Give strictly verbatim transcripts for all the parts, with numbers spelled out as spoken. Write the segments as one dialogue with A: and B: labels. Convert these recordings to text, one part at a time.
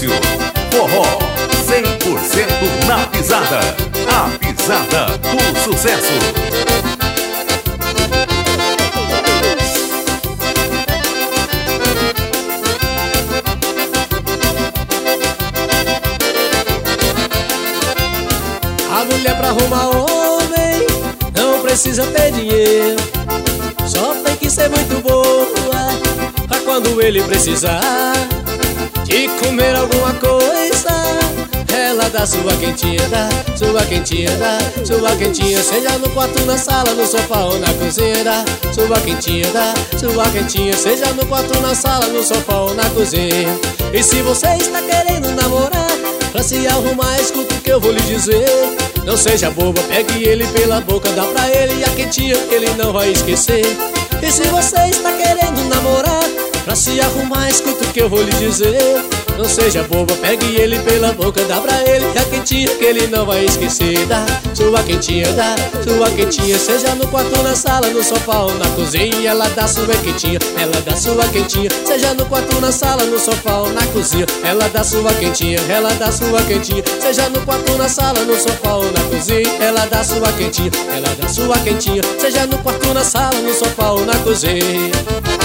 A: Maurício. Forró cem por cento na pisada. A pisada do sucesso.
B: A mulher pra arrumar homem não precisa ter dinheiro, só tem que ser muito boa pra quando ele precisar de comer alguma coisa, ela dá sua quentinha, dá sua quentinha, dá sua quentinha, seja no quarto, na sala, no sofá ou na cozinha, dá sua quentinha, dá sua quentinha, seja no quarto, na sala, no sofá ou na cozinha. E se você está querendo namorar, pra se arrumar, escuta o que eu vou lhe dizer. Não seja boba, pegue ele pela boca, dá pra ele a quentinha que ele não vai esquecer. E se você está querendo namorar, pra se arrumar, escuta o que eu vou lhe dizer. Não seja boba, pegue ele pela boca, dá pra ele a quentinha que ele não vai esquecer. Dá sua quentinha, dá sua quentinha, seja no quarto, na sala, no sofá ou na cozinha, ela dá sua quentinha, ela dá sua quentinha, seja no quarto, na sala, no sofá ou na cozinha, ela dá sua quentinha, ela dá sua quentinha, seja no quarto, na sala, no sofá ou na cozinha, ela dá sua quentinha, ela dá sua quentinha, seja no quarto, na sala, no sofá ou na cozinha.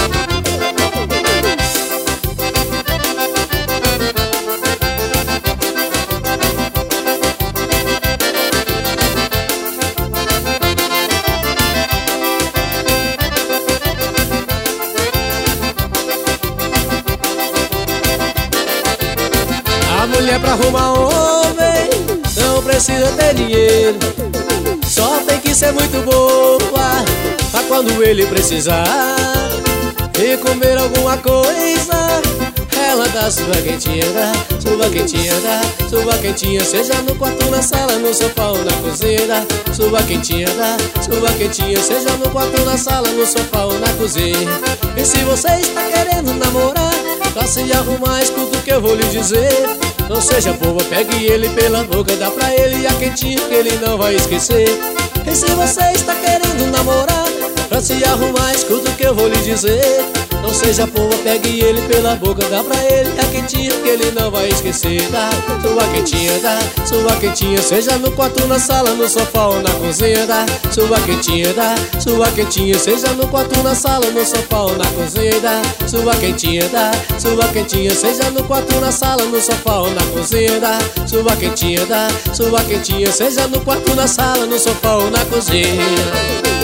B: A mulher pra arrumar homem não precisa ter dinheiro, só tem que ser muito boa pra quando ele precisar e comer alguma coisa, ela dá sua quentinha, dá sua quentinha, dá sua quentinha, seja no quarto, na sala, no sofá ou na cozinha, dá sua quentinha, dá sua quentinha, seja no quarto, na sala, no sofá ou na cozinha. E se você está querendo namorar, pra se arrumar, escuta o que eu vou lhe dizer. Não seja boba, pegue ele pela boca, dá pra ele a quentinha que ele não vai esquecer. E se você está querendo namorar, pra se arrumar, escuta o que eu vou lhe dizer. Não seja boba, pegue ele pela boca, dá pra ele a quentinha que ele não vai esquecer. Dá sua quentinha, dá sua quentinha, seja no quarto, na sala, no sofá ou na cozinha, dá sua quentinha, dá sua quentinha, seja no quarto, na sala, no sofá ou na cozinha, dá sua quentinha, dá sua quentinha, seja no quarto, na sala, no sofá ou na cozinha, dá sua quentinha, dá sua quentinha, seja no quarto, na sala, no sofá ou na cozinha.